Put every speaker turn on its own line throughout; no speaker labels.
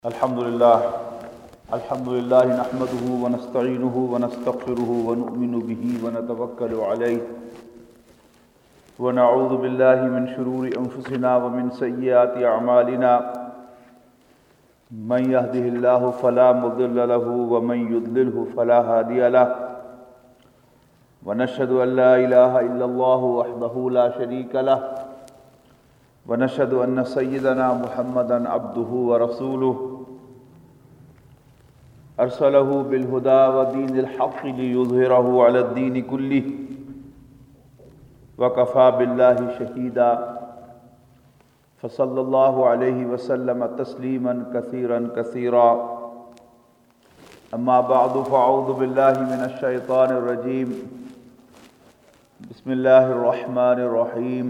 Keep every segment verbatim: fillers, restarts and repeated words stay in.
الحمد لله الحمد لله نحمده ونستعينه ونستغفره ونؤمن به ونتوكل عليه ونعوذ بالله من شرور أنفسنا ومن سيئات أعمالنا من يهده الله فلا مضل له ومن يضلله فلا هادي له ونشهد أن لا إله إلا الله وحده لا شريك له ونشهد أن سيدنا محمدا عبده ورسوله أرسله بالهدى ودين الحق ليظهره على الدين كله وكفى بالله شهيدا فصلى الله عليه وسلم تسليما كثيرا كثيرا أما بعد فأعوذ بالله من الشيطان الرجيم بسم الله الرحمن الرحيم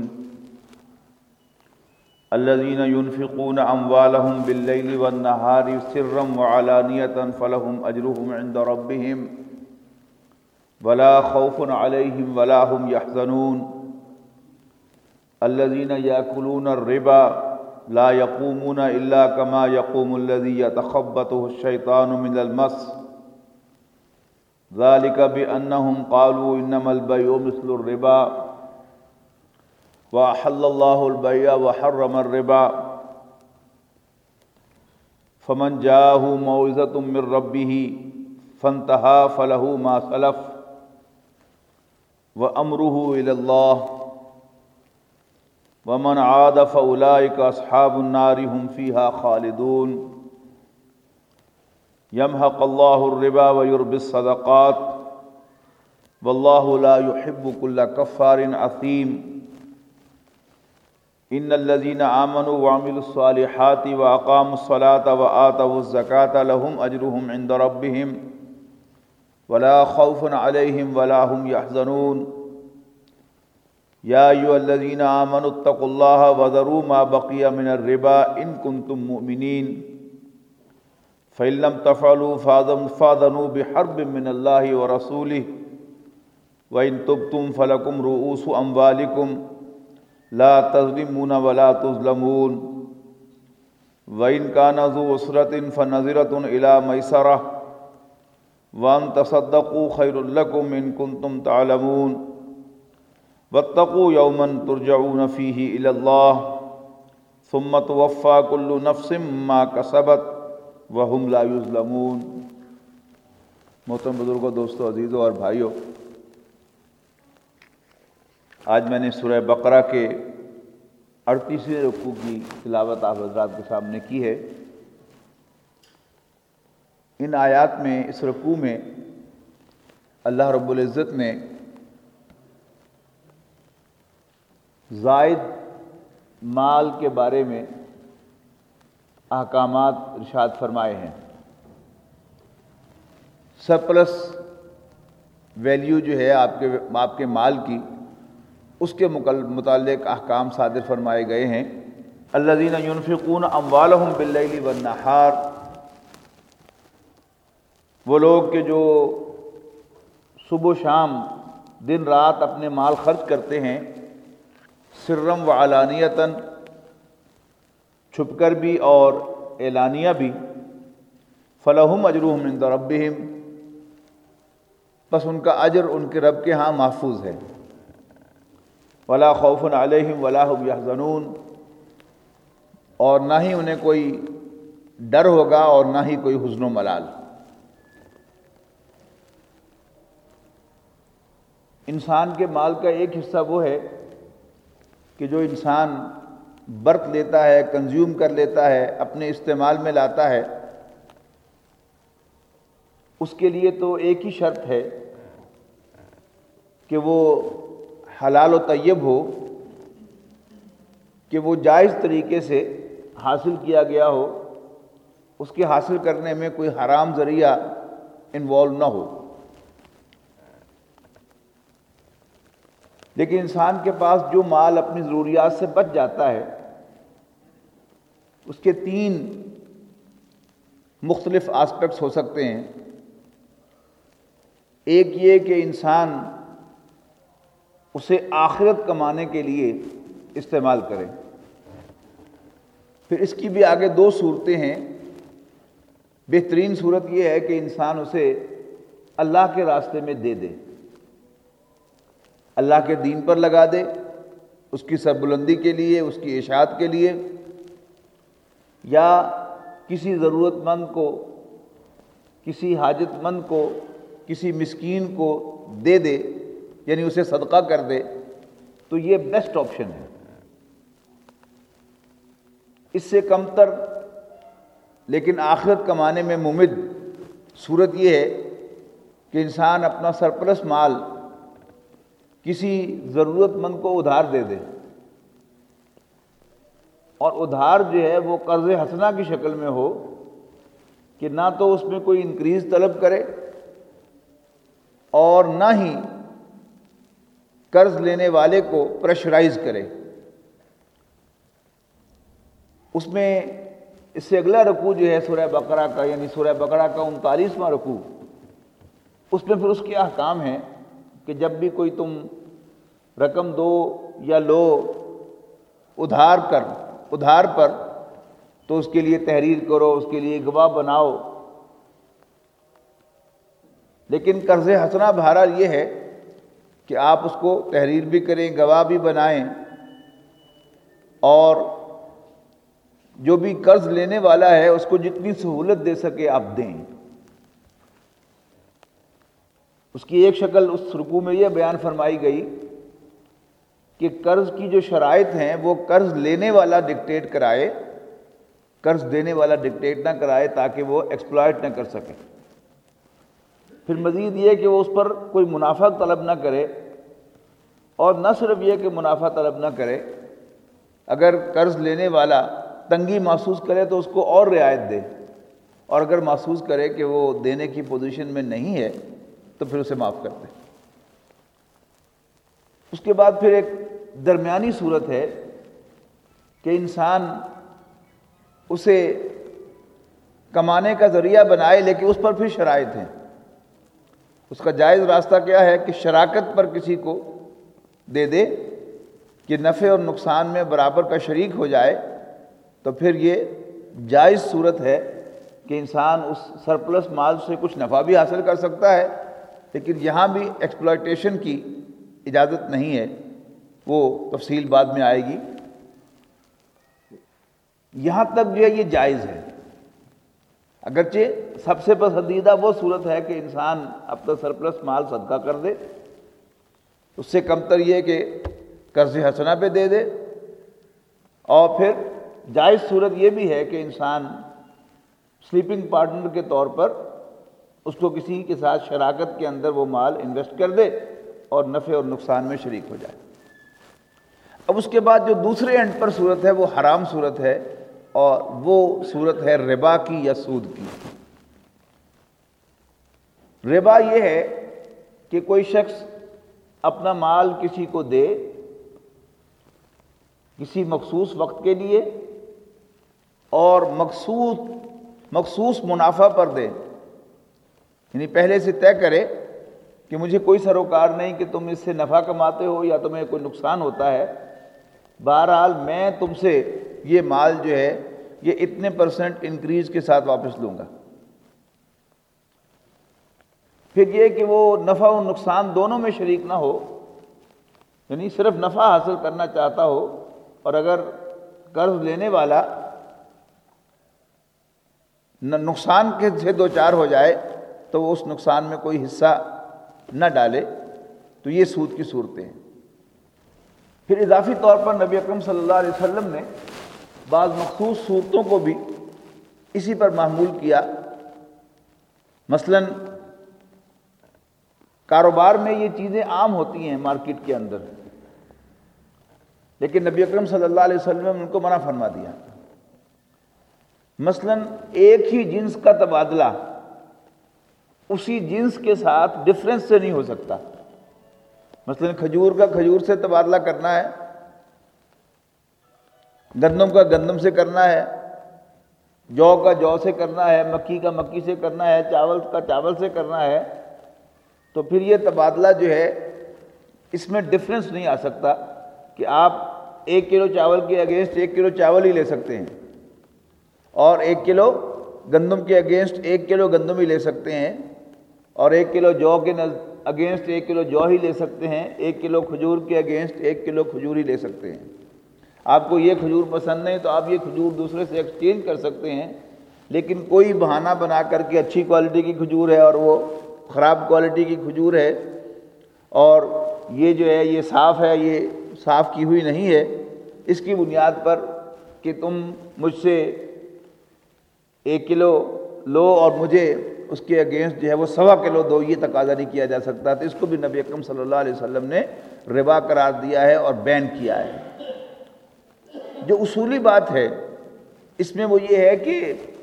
الذين ينفقون أموالهم بالليل والنهار سرا وعلانية فلهم أجرهم عند ربهم ولا خوف عليهم ولا هم يحزنون الذين يأكلون الربا لا يقومون إلا كما يقوم الذي يتخبطه الشيطان من المس ذلك بأنهم قالوا إنما البيع مثل الربا وأحل الله البيع وحرم الربا فمن جاءه موعظة من ربه فانتهى فله ما سلف وأمره إلى الله ومن عاد فأولئك أصحاب النار هم فيها خالدون يمحق الله الربا ويربي الصدقات والله لا يحب كل كفار أثيم ان الذين آمنوا وعملوا الصالحات واقاموا الصلاة وآتوا الزكاة لهم اجرهم عند ربهم ولا خوف عليهم ولا هم يحزنون يا ايها الذين آمنوا اتقوا الله وذروا ما بقي من الربا ان كنتم مؤمنين فإن لم تفعلوا فاذنوا بحرب من الله ورسوله وإن تبتم فلكم رؤوس أموالكم لا تظلمون ولا تظلمون وإن كان ذو عسرة فنظرة إلى ميسرة وأن تصدقوا خير لكم إن كنتم تعلمون واتقوا يوما ترجعون فيه إلى الله ثم توفى كل نفس ما كسبت وهم لا يظلمون۔ محترم بزرگوں، دوستوں، عزیزوں اور بھائیوں، آج میں نے سورہ بقرہ کے اڑتیسویں رکوع کی تلاوت آپ حضرات کے سامنے کی ہے۔ ان آیات میں، اس رکوع میں اللہ رب العزت نے زائد مال کے بارے میں احکامات ارشاد فرمائے ہیں۔ سرپلس ویلیو جو ہے آپ کے آپ کے مال کی، اس کے متعلق احکام صادر فرمائے گئے ہیں۔ الذین ينفقون اموالهم باللیل والنہار، وہ لوگ کہ جو صبح و شام، دن رات اپنے مال خرچ کرتے ہیں، سرًا وعلانیۃً، چھپ کر بھی اور اعلانیہ بھی، فلہم اجرہم عند ربہم، بس ان کا اجر ان کے رب کے ہاں محفوظ ہے۔ ولا خوف علیہم ولا هم یحزنون، اور نہ ہی انہیں کوئی ڈر ہوگا اور نہ ہی کوئی حزن و ملال۔ انسان کے مال کا ایک حصہ وہ ہے کہ جو انسان برت لیتا ہے، کنزیوم کر لیتا ہے، اپنے استعمال میں لاتا ہے، اس کے لیے تو ایک ہی شرط ہے کہ وہ حلال و طیب ہو، کہ وہ جائز طریقے سے حاصل کیا گیا ہو، اس کے حاصل کرنے میں کوئی حرام ذریعہ انوالو نہ ہو۔ لیکن انسان کے پاس جو مال اپنی ضروریات سے بچ جاتا ہے، اس کے تین مختلف آسپیکٹس ہو سکتے ہیں۔ ایک یہ کہ انسان اسے آخرت کمانے کے لیے استعمال کرے۔ پھر اس کی بھی آگے دو صورتیں ہیں بہترین صورت یہ ہے کہ انسان اسے اللہ کے راستے میں دے دے، اللہ کے دین پر لگا دے، اس کی سربلندی کے لیے، اس کی اشاعت کے لیے، یا کسی ضرورت مند کو، کسی حاجت مند کو، کسی مسکین کو دے دے، یعنی اسے صدقہ کر دے، تو یہ بیسٹ آپشن ہے۔ اس سے کم تر لیکن آخرت کمانے میں ممد صورت یہ ہے کہ انسان اپنا سرپلس مال کسی ضرورت مند کو ادھار دے دے، اور ادھار جو ہے وہ قرض حسنہ کی شکل میں ہو، کہ نہ تو اس میں کوئی انکریز طلب کرے اور نہ ہی قرض لینے والے کو پریشرائز کرے۔ اس میں اس سے اگلا رکوع جو ہے سورہ بقرہ کا، یعنی سورہ بقرہ کا انتالیسواں رکوع، اس میں پھر اس کے احکام ہیں کہ جب بھی کوئی تم رقم دو یا لو ادھار کر ادھار پر، تو اس کے لیے تحریر کرو، اس کے لیے گواہ بناؤ۔ لیکن قرض حسنہ بہرحال یہ ہے کہ آپ اس کو تحریر بھی کریں، گواہ بھی بنائیں، اور جو بھی قرض لینے والا ہے اس کو جتنی سہولت دے سکے آپ دیں۔ اس کی ایک شکل اس رکوع میں یہ بیان فرمائی گئی کہ قرض کی جو شرائط ہیں وہ قرض لینے والا ڈکٹیٹ کرائے، قرض دینے والا ڈکٹیٹ نہ کرائے، تاکہ وہ ایکسپلائٹ نہ کر سکے۔ پھر مزید یہ کہ وہ اس پر کوئی منافع طلب نہ کرے، اور نہ صرف یہ کہ منافع طلب نہ کرے، اگر قرض لینے والا تنگی محسوس کرے تو اس کو اور رعایت دے، اور اگر محسوس کرے کہ وہ دینے کی پوزیشن میں نہیں ہے تو پھر اسے معاف کر دے۔ اس کے بعد پھر ایک درمیانی صورت ہے کہ انسان اسے کمانے کا ذریعہ بنائے، لیکن اس پر پھر شرائط ہیں۔ اس کا جائز راستہ کیا ہے کہ شراکت پر کسی کو دے دے کہ نفع اور نقصان میں برابر کا شریک ہو جائے، تو پھر یہ جائز صورت ہے کہ انسان اس سرپلس مال سے کچھ نفع بھی حاصل کر سکتا ہے، لیکن یہاں بھی ایکسپلائٹیشن کی اجازت نہیں ہے، وہ تفصیل بعد میں آئے گی۔ یہاں تک جو ہے یہ جائز ہے، اگرچہ سب سے پسندیدہ وہ صورت ہے کہ انسان اپنا سرپلس مال صدقہ کر دے، اس سے کم تر یہ کہ قرض حسنہ پہ دے دے، اور پھر جائز صورت یہ بھی ہے کہ انسان سلیپنگ پارٹنر کے طور پر اس کو کسی کے ساتھ شراکت کے اندر وہ مال انویسٹ کر دے اور نفع اور نقصان میں شریک ہو جائے۔ اب اس کے بعد جو دوسرے اینڈ پر صورت ہے وہ حرام صورت ہے، اور وہ صورت ہے ربا کی یا سود کی۔ ربا یہ ہے کہ کوئی شخص اپنا مال کسی کو دے کسی مخصوص وقت کے لیے، اور مخصوص مخصوص منافع پر دے، یعنی پہلے سے طے کرے کہ مجھے کوئی سروکار نہیں کہ تم اس سے نفع کماتے ہو یا تمہیں کوئی نقصان ہوتا ہے، بہرحال میں تم سے یہ مال جو ہے یہ اتنے پرسنٹ انکریز کے ساتھ واپس لوں گا۔ پھر یہ کہ وہ نفع و نقصان دونوں میں شریک نہ ہو، یعنی صرف نفع حاصل کرنا چاہتا ہو، اور اگر قرض لینے والا نقصان کے سے دو چار ہو جائے تو وہ اس نقصان میں کوئی حصہ نہ ڈالے، تو یہ سود کی صورتیں ہیں۔ پھر اضافی طور پر نبی اکرم صلی اللہ علیہ وسلم نے بعض مخصوص صورتوں کو بھی اسی پر محمول کیا۔ مثلاً کاروبار میں یہ چیزیں عام ہوتی ہیں مارکیٹ کے اندر، لیکن نبی اکرم صلی اللہ علیہ وسلم نے ان کو منع فرما دیا۔ مثلاً ایک ہی جنس کا تبادلہ اسی جنس کے ساتھ ڈفرینس سے نہیں ہو سکتا۔ مثلاً کھجور کا کھجور سے تبادلہ کرنا ہے، گندم کا گندم سے کرنا ہے، جو کا جو سے کرنا ہے، مکی کا مکی سے کرنا ہے، چاول کا چاول سے کرنا ہے، تو پھر یہ تبادلہ جو ہے اس میں ڈفرینس نہیں آ سکتا کہ آپ ایک کلو چاول کے اگینسٹ ایک کلو چاول ہی لے سکتے ہیں، اور ایک کلو گندم کے اگینسٹ ایک کلو گندم ہی لے سکتے ہیں، اور ایک کلو جو کے اگینسٹ ایک کلو جو ہی لے سکتے ہیں، ایک کلو کھجور کے اگینسٹ ایک کلو کھجور ہی لے سکتے ہیں۔ آپ کو یہ کھجور پسند نہیں تو آپ یہ کھجور دوسرے سے ایکسچینج کر سکتے ہیں، لیکن کوئی بہانہ بنا کر کے اچھی کوالٹی کی کھجور ہے اور وہ خراب کوالٹی کی کھجور ہے، اور یہ جو ہے یہ صاف ہے، یہ صاف کی ہوئی نہیں ہے، اس کی بنیاد پر کہ تم مجھ سے ایک کلو لو اور مجھے اس کے اگینسٹ جو ہے وہ سوا کلو دو، یہ تقاضا نہیں کیا جا سکتا۔ تو اس کو بھی نبی اکرم صلی اللہ علیہ وسلم نے ربا قرار دیا ہے اور بین کیا ہے۔ جو اصولی بات ہے اس میں وہ یہ ہے کہ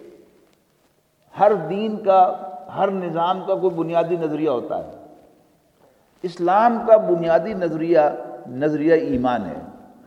ہر دین کا، ہر نظام کا کوئی بنیادی نظریہ ہوتا ہے۔ اسلام کا بنیادی نظریہ نظریہ ایمان ہے،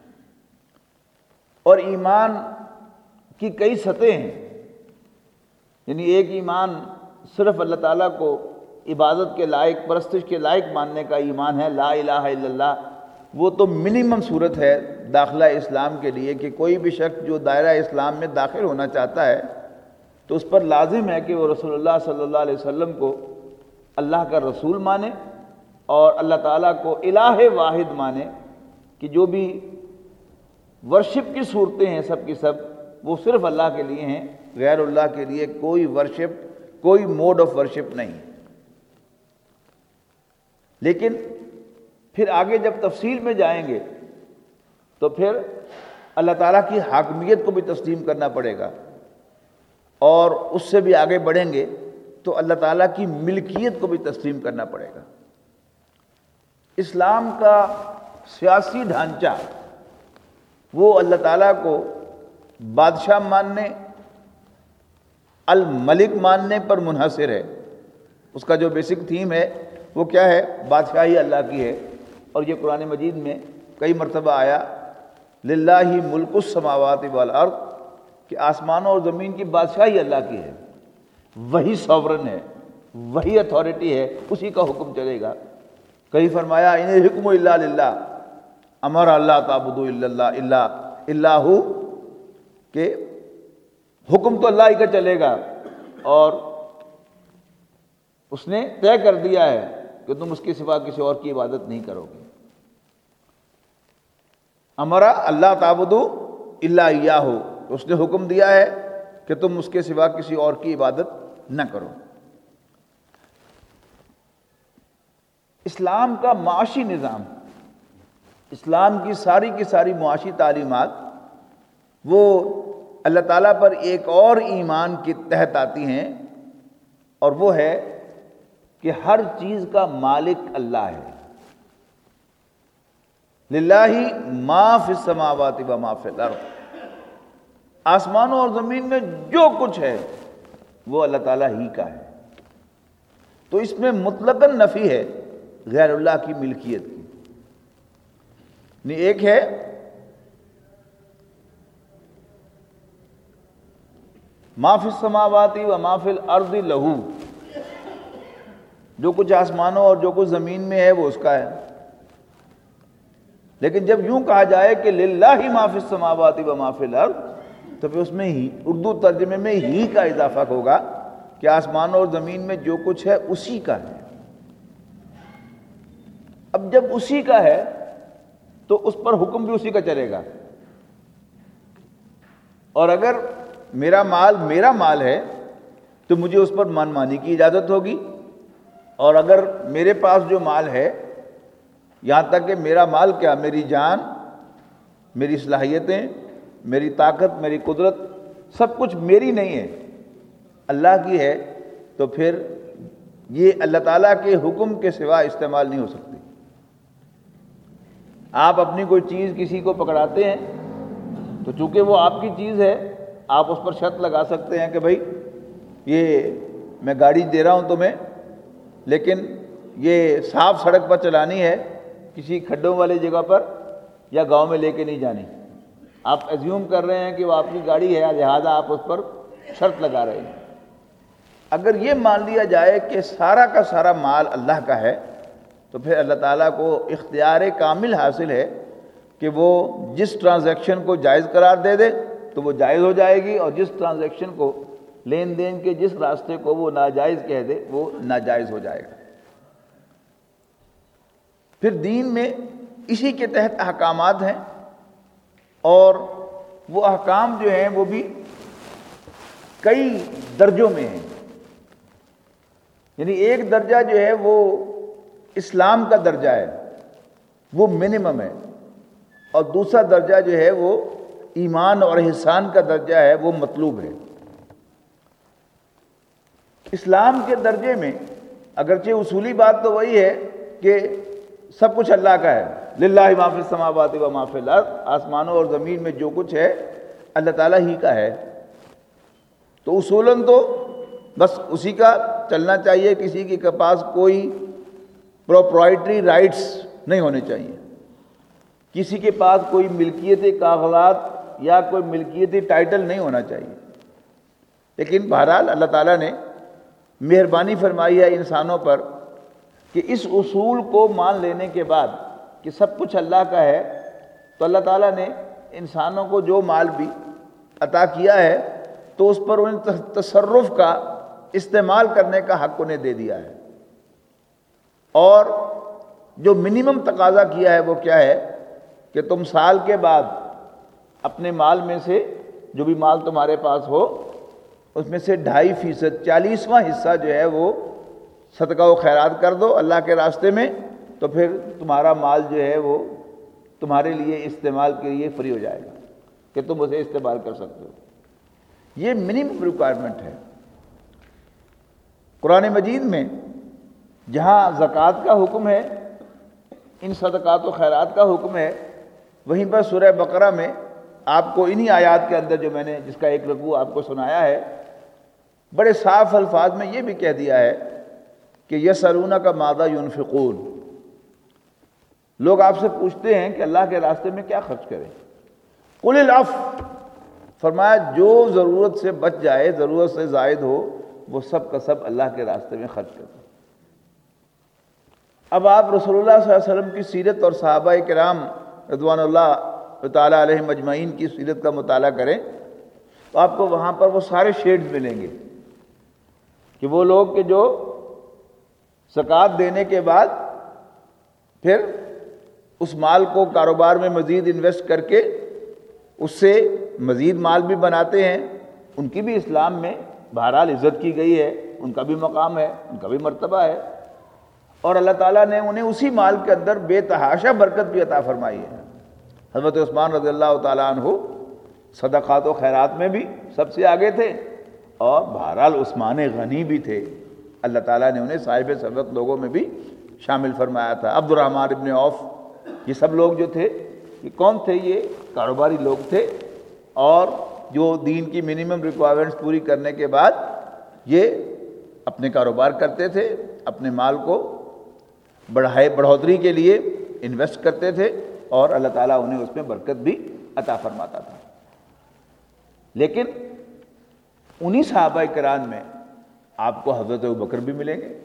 اور ایمان کی کئی سطحیں ہیں۔ یعنی ایک ایمان صرف اللہ تعالیٰ کو عبادت کے لائق، پرستش کے لائق ماننے کا ایمان ہے، لا الہ الا اللہ، وہ تو منیمم صورت ہے داخلہ اسلام کے لیے، کہ کوئی بھی شخص جو دائرہ اسلام میں داخل ہونا چاہتا ہے تو اس پر لازم ہے کہ وہ رسول اللہ صلی اللہ علیہ وسلم کو اللہ کا رسول مانے، اور اللہ تعالیٰ کو الہ واحد مانے، کہ جو بھی ورشپ کی صورتیں ہیں سب کی سب وہ صرف اللہ کے لیے ہیں، غیر اللہ کے لیے کوئی ورشپ، کوئی موڈ آف ورشپ نہیں۔ لیکن پھر آگے جب تفصیل میں جائیں گے تو پھر اللہ تعالیٰ کی حاکمیت کو بھی تسلیم کرنا پڑے گا، اور اس سے بھی آگے بڑھیں گے تو اللہ تعالیٰ کی ملکیت کو بھی تسلیم کرنا پڑے گا۔ اسلام کا سیاسی ڈھانچہ وہ اللہ تعالیٰ کو بادشاہ ماننے، الملک ماننے پر منحصر ہے۔ اس کا جو بیسک تھیم ہے وہ کیا ہے؟ بادشاہی اللہ کی ہے، اور یہ قرآن مجید میں کئی مرتبہ آیا للہ ملک السماوات والارض، کہ آسمانوں اور زمین کی بادشاہی اللہ کی ہے، وہی ساورن ہے، وہی اتھارٹی ہے، اسی کا حکم چلے گا۔ کہیں فرمایا ان الحکم الا للہ، امر اللہ تعبدوا الا اللہ الا اللہ، کہ حکم تو اللہ ہی کا چلے گا، اور اس نے طے کر دیا ہے کہ تم اس کے سوا کسی اور کی عبادت نہیں کرو گے۔ امرا اللہ تعبدوا الا ایاہ، اس نے حکم دیا ہے کہ تم اس کے سوا کسی اور کی عبادت نہ کرو۔ اسلام کا معاشی نظام، اسلام کی ساری کی ساری معاشی تعلیمات وہ اللہ تعالیٰ پر ایک اور ایمان کے تحت آتی ہیں، اور وہ ہے کہ ہر چیز کا مالک اللہ ہے۔ للہ ما فی السماوات و ما فی الارض، آسمانوں اور زمین میں جو کچھ ہے وہ اللہ تعالیٰ ہی کا ہے۔ تو اس میں مطلقاً نفی ہے غیر اللہ کی ملکیت کی۔ ایک ہے ما فی السماوات و ما فی الارض لہو، جو کچھ آسمانوں اور جو کچھ زمین میں ہے وہ اس کا ہے۔ لیکن جب یوں کہا جائے کہ للہ ما فی السماوات و ما فی الارض، تو پھر اس میں ہی اردو ترجمے میں ہی کا اضافہ ہوگا کہ آسمانوں اور زمین میں جو کچھ ہے اسی کا ہے۔ اب جب اسی کا ہے تو اس پر حکم بھی اسی کا چلے گا، اور اگر میرا مال میرا مال ہے تو مجھے اس پر من مانی کی اجازت ہوگی، اور اگر میرے پاس جو مال ہے، یہاں تک کہ میرا مال کیا، میری جان، میری صلاحیتیں، میری طاقت، میری قدرت، سب کچھ میری نہیں ہے، اللہ کی ہے، تو پھر یہ اللہ تعالیٰ کے حکم کے سوا استعمال نہیں ہو سکتی۔ آپ اپنی کوئی چیز کسی کو پکڑاتے ہیں تو چونکہ وہ آپ کی چیز ہے، آپ اس پر شرط لگا سکتے ہیں کہ بھائی یہ میں گاڑی دے رہا ہوں تمہیں، لیکن یہ صاف سڑک پر چلانی ہے، کسی کھڈوں والی جگہ پر یا گاؤں میں لے کے نہیں جانی۔ آپ ایزیوم کر رہے ہیں کہ وہ آپ کی گاڑی ہے، لہذا آپ اس پر شرط لگا رہے ہیں۔ اگر یہ مان لیا جائے کہ سارا کا سارا مال اللہ کا ہے، تو پھر اللہ تعالیٰ کو اختیار کامل حاصل ہے کہ وہ جس ٹرانزیکشن کو جائز قرار دے دے تو وہ جائز ہو جائے گی، اور جس ٹرانزیکشن کو لین دین کے جس راستے کو وہ ناجائز کہہ دے وہ ناجائز ہو جائے گا۔ پھر دین میں اسی کے تحت احکامات ہیں، اور وہ احکام جو ہیں وہ بھی کئی درجوں میں ہیں۔ یعنی ایک درجہ جو ہے وہ اسلام کا درجہ ہے، وہ منیمم ہے، اور دوسرا درجہ جو ہے وہ ایمان اور احسان کا درجہ ہے، وہ مطلوب ہے۔ اسلام کے درجے میں اگرچہ اصولی بات تو وہی ہے کہ سب کچھ اللہ کا ہے، للہ ما فی السماوات و ما فی الارض، آسمانوں اور زمین میں جو کچھ ہے اللہ تعالیٰ ہی کا ہے، تو اصولاً تو بس اسی کا چلنا چاہیے، کسی کے پاس کوئی پروپرائٹری رائٹس نہیں ہونے چاہیے، کسی کے پاس کوئی ملکیتی کاغذات یا کوئی ملکیتی ٹائٹل نہیں ہونا چاہیے۔ لیکن بہرحال اللہ تعالیٰ نے مہربانی فرمائی ہے انسانوں پر کہ اس اصول کو مان لینے کے بعد کہ سب کچھ اللہ کا ہے، تو اللہ تعالیٰ نے انسانوں کو جو مال بھی عطا کیا ہے تو اس پر انہیں تصرف کا، استعمال کرنے کا حق انہیں دے دیا ہے، اور جو منیمم تقاضا کیا ہے وہ کیا ہے کہ تم سال کے بعد اپنے مال میں سے جو بھی مال تمہارے پاس ہو اس میں سے ڈھائی فیصد چالیسواں حصہ جو ہے وہ صدقہ و خیرات کر دو اللہ کے راستے میں، تو پھر تمہارا مال جو ہے وہ تمہارے لیے استعمال کے لیے فری ہو جائے گا کہ تم اسے استعمال کر سکتے ہو۔ یہ منیمم ریکوائرمنٹ ہے۔ قرآن مجید میں جہاں زکوٰۃ کا حکم ہے، ان صدقات و خیرات کا حکم ہے، وہیں پر سورہ بقرہ میں آپ کو انہی آیات کے اندر جو میں نے جس کا ایک رکوع آپ کو سنایا ہے، بڑے صاف الفاظ میں یہ بھی کہہ دیا ہے کہ یسألونک ماذا ینفقون، لوگ آپ سے پوچھتے ہیں کہ اللہ کے راستے میں کیا خرچ کریں، قل العفو، فرمایا جو ضرورت سے بچ جائے، ضرورت سے زائد ہو، وہ سب کا سب اللہ کے راستے میں خرچ کریں۔ اب آپ رسول اللہ صلی اللہ علیہ وسلم کی سیرت اور صحابہ کرام رضوان اللہ تعالیٰ علیہم اجمعین کی سیرت کا مطالعہ کریں تو آپ کو وہاں پر وہ سارے شیڈز ملیں گے کہ وہ لوگ کہ جو زکوٰۃ دینے کے بعد پھر اس مال کو کاروبار میں مزید انویسٹ کر کے اس سے مزید مال بھی بناتے ہیں، ان کی بھی اسلام میں بہرحال عزت کی گئی ہے، ان کا بھی مقام ہے، ان کا بھی مرتبہ ہے، اور اللہ تعالیٰ نے انہیں اسی مال کے اندر بے تحاشا برکت بھی عطا فرمائی ہے۔ حضرت عثمان رضی اللہ تعالیٰ عنہ صدقات و خیرات میں بھی سب سے آگے تھے، اور بہرحال عثمان غنی بھی تھے، اللہ تعالیٰ نے انہیں صاحب ثروت لوگوں میں بھی شامل فرمایا تھا۔ عبد الرحمن ابن عوف، یہ سب لوگ جو تھے یہ کون تھے؟ یہ کاروباری لوگ تھے، اور جو دین کی منیمم ریکوائرمنٹس پوری کرنے کے بعد یہ اپنے کاروبار کرتے تھے، اپنے مال کو بڑھائے بڑھوتری کے لیے انویسٹ کرتے تھے، اور اللہ تعالیٰ انہیں اس میں برکت بھی عطا فرماتا تھا۔ لیکن انہی صحابہ کرام میں آپ کو حضرت ابوبکر بھی ملیں گے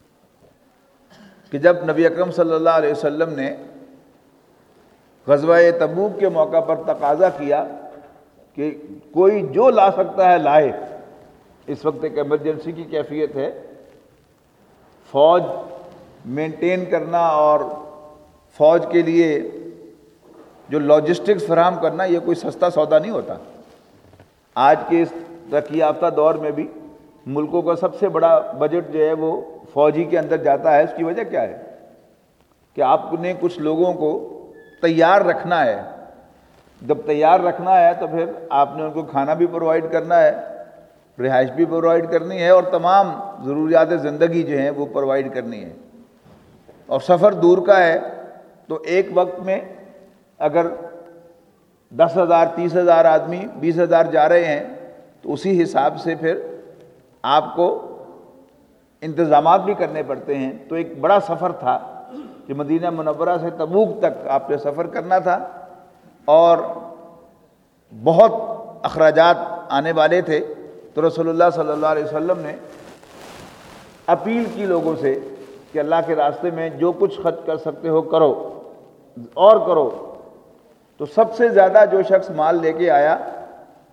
کہ جب نبی اکرم صلی اللہ علیہ وسلم نے غزوہ تبوک کے موقع پر تقاضا کیا کہ کوئی جو لا سکتا ہے لائے، اس وقت ایک ایمرجنسی کی کیفیت ہے، فوج مینٹین کرنا اور فوج کے لیے جو لاجسٹکس فراہم کرنا یہ کوئی سستا سودا نہیں ہوتا۔ آج کے اس ترقی یافتہ دور میں بھی ملکوں کا سب سے بڑا بجٹ جو ہے وہ فوجی کے اندر جاتا ہے۔ اس کی وجہ کیا ہے کہ آپ نے کچھ لوگوں کو تیار رکھنا ہے، جب تیار رکھنا ہے تو پھر آپ نے ان کو کھانا بھی پرووائڈ کرنا ہے، رہائش بھی پرووائڈ کرنی ہے، اور تمام ضروریات زندگی جو ہیں وہ پرووائڈ کرنی ہے۔ اور سفر دور کا ہے تو ایک وقت میں اگر دس ہزار تیس ہزار آدمی بیس ہزار جا رہے ہیں تو اسی حساب سے پھر آپ کو انتظامات بھی کرنے پڑتے ہیں۔ تو ایک بڑا سفر تھا کہ مدینہ منورہ سے تبوک تک آپ نے سفر کرنا تھا، اور بہت اخراجات آنے والے تھے، تو رسول اللہ صلی اللہ علیہ وسلم نے اپیل کی لوگوں سے کہ اللہ کے راستے میں جو کچھ خرچ کر سکتے ہو کرو اور کرو۔ تو سب سے زیادہ جو شخص مال لے کے آیا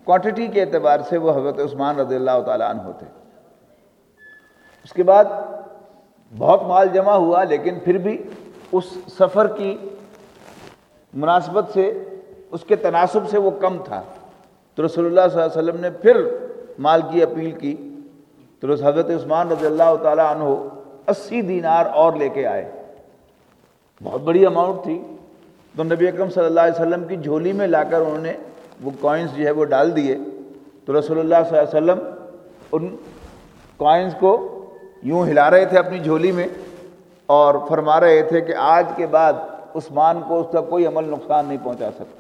کوانٹٹی کے اعتبار سے وہ حضرت عثمان رضی اللہ تعالیٰ عنہ تھے۔ اس کے بعد بہت مال جمع ہوا، لیکن پھر بھی اس سفر کی مناسبت سے، اس کے تناسب سے وہ کم تھا، تو رسول اللہ صلی اللہ علیہ وسلم نے پھر مال کی اپیل کی، تو حضرت عثمان رضی اللہ تعالیٰ عنہ اسی دینار اور لے کے آئے، بہت بڑی اماؤنٹ تھی، تو نبی اکرم صلی اللہ علیہ وسلم کی جھولی میں لا کر انہوں نے وہ کوائنز جو ہے وہ ڈال دیے، تو رسول اللہ صلی اللہ علیہ وسلم ان کوائنز کو یوں ہلا رہے تھے اپنی جھولی میں اور فرما رہے تھے کہ آج کے بعد عثمان کو اس کا کوئی عمل نقصان نہیں پہنچا سکتا۔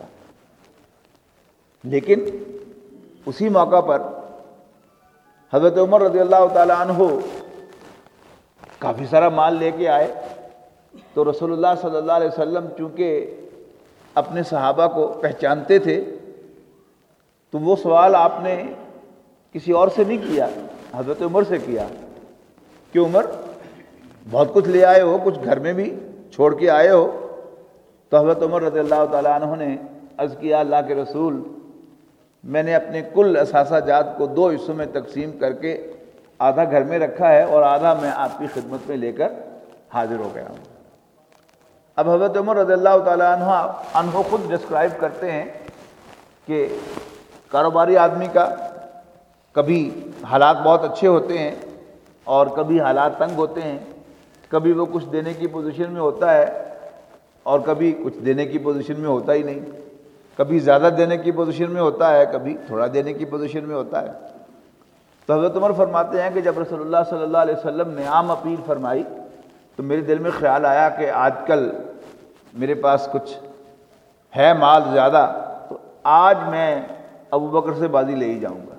لیکن اسی موقع پر حضرت عمر رضی اللہ تعالیٰ عنہ کافی سارا مال لے کے آئے، تو رسول اللہ صلی اللہ علیہ وسلم چونکہ اپنے صحابہ کو پہچانتے تھے، تو وہ سوال آپ نے کسی اور سے نہیں کیا، حضرت عمر سے کیا کہ عمر بہت کچھ لے آئے ہو، کچھ گھر میں بھی چھوڑ کے آئے ہو؟ تو حضرت عمر رضی اللہ تعالیٰ عنہ نے عرض کیا، اللہ کے رسول، میں نے اپنے کل اثاثہ جات کو دو حصوں میں تقسیم کر کے آدھا گھر میں رکھا ہے اور آدھا میں آپ کی خدمت میں لے کر حاضر ہو گیا ہوں۔ اب حضرت عمر رضی اللہ تعالیٰ عنہ عنہ خود ڈسکرائب کرتے ہیں کہ کاروباری آدمی کا کبھی حالات بہت اچھے ہوتے ہیں اور کبھی حالات تنگ ہوتے ہیں، کبھی وہ کچھ دینے کی پوزیشن میں ہوتا ہے اور کبھی کچھ دینے کی پوزیشن میں ہوتا ہی نہیں، کبھی زیادہ دینے کی پوزیشن میں ہوتا ہے، کبھی تھوڑا دینے کی پوزیشن میں ہوتا ہے۔ تو حضرت عمر فرماتے ہیں کہ جب رسول اللہ صلی اللہ علیہ وسلم نے عام اپیل فرمائی تو میرے دل میں خیال آیا کہ آج کل میرے پاس کچھ ہے مال زیادہ، تو آج میں ابو بکر سے بازی لے ہی جاؤں گا۔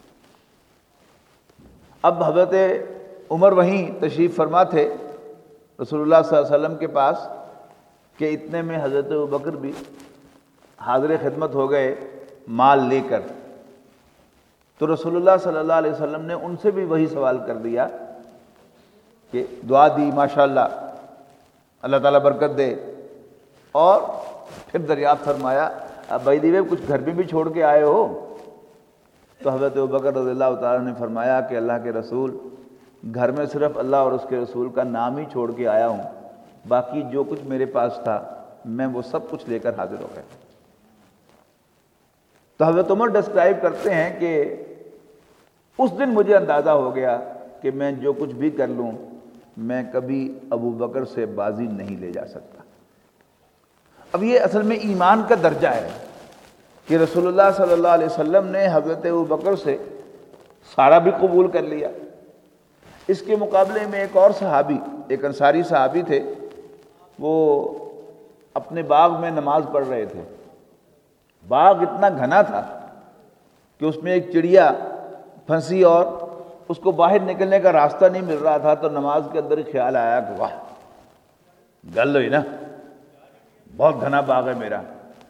اب حضرت عمر وہیں تشریف فرما تھے رسول اللہ صلی اللہ علیہ وسلم کے پاس کہ اتنے میں حضرت ابو بکر بھی حاضر خدمت ہو گئے مال لے کر، تو رسول اللہ صلی اللہ علیہ وسلم نے ان سے بھی وہی سوال کر دیا کہ دعا دی، ماشاءاللہ اللہ تعالیٰ برکت دے، اور پھر دریافت فرمایا اب بھائی دیوے کچھ گھر میں بھی چھوڑ کے آئے ہو؟ تو حضرت ابوبکر رضی اللہ تعالیٰ نے فرمایا کہ اللہ کے رسول، گھر میں صرف اللہ اور اس کے رسول کا نام ہی چھوڑ کے آیا ہوں، باقی جو کچھ میرے پاس تھا میں وہ سب کچھ لے کر حاضر ہو گیا۔ تو حضرت عمر ڈسکرائب کرتے ہیں کہ اس دن مجھے اندازہ ہو گیا کہ میں جو کچھ بھی کر لوں میں کبھی ابو بکر سے بازی نہیں لے جا سکتا۔ اب یہ اصل میں ایمان کا درجہ ہے کہ رسول اللہ صلی اللہ علیہ وسلم نے حضرت ابو بکر سے سارا بھی قبول کر لیا۔ اس کے مقابلے میں ایک اور صحابی، ایک انصاری صحابی تھے، وہ اپنے باغ میں نماز پڑھ رہے تھے۔ باغ اتنا گھنا تھا کہ اس میں ایک چڑیا پھنسی اور اس کو باہر نکلنے کا راستہ نہیں مل رہا تھا، تو نماز کے اندر خیال آیا کہ واہ گل ہوئی نا، بہت گھنا باغ ہے میرا،